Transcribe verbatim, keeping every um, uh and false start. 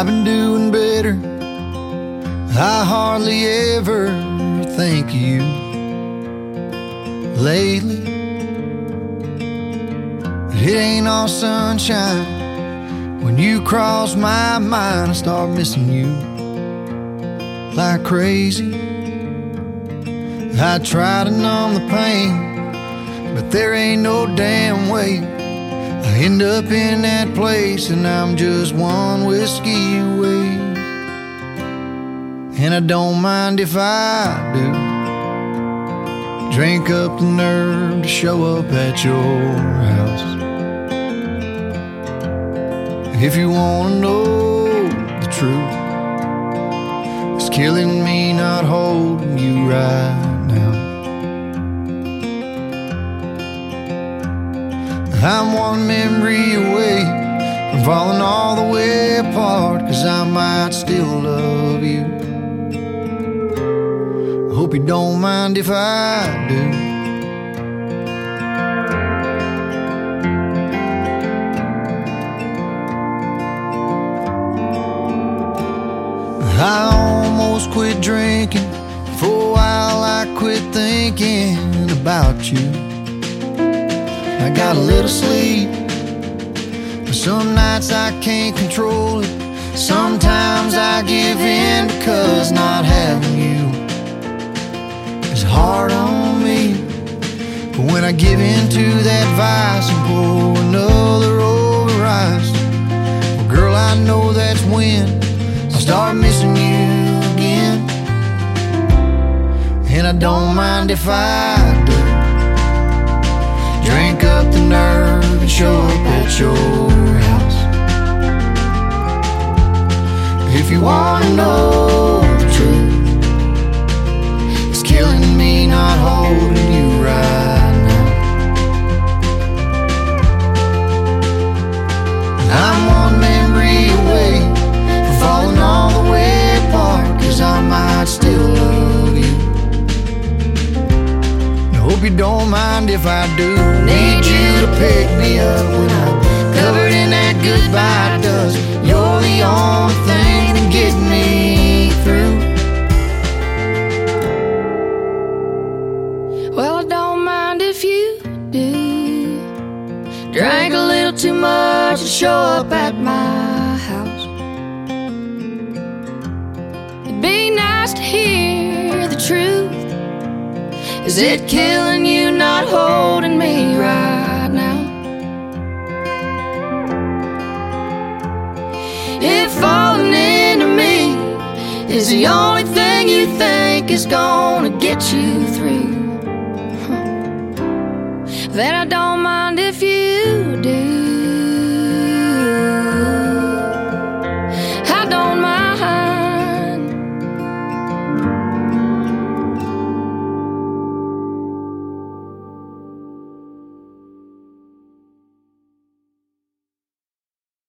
I've been doing better. I hardly ever think of you lately. It ain't all sunshine. When you cross my mind, I start missing you like crazy. I try to numb the pain, but there ain't no damn way. I end up in that place and I'm just one whiskey away. And I don't mind if I do drink up the nerve to show up at your house. If you wanna know the truth, it's killing me not holding you right now. I'm one memory away from falling all the way apart, 'cause I might still love you. I hope you don't mind if I do. I almost quit drinking. For a while I quit thinking about you. I got a little sleep, but some nights I can't control it. Sometimes I give in because not having you is hard on me. But when I give in to that vice and pour another over ice, well girl, I know that's when I start missing you again. And I don't mind if I do drink up the nerve and show up at your house. If you wanna know the truth, it's killing me not holding you right now. I'm one memory away from falling all the way apart, 'cause I might still love you. I hope you don't mind if I do. Need you to pick me up when I'm covered in that goodbye dust. You're the only thing that gets me through. Well, I don't mind if you do. Drank a little too much and show up at my house. It'd be nice to hear the truth. Is it killing you not holding me right now? If falling into me is the only thing you think is gonna get you through, then I don't mind if you do.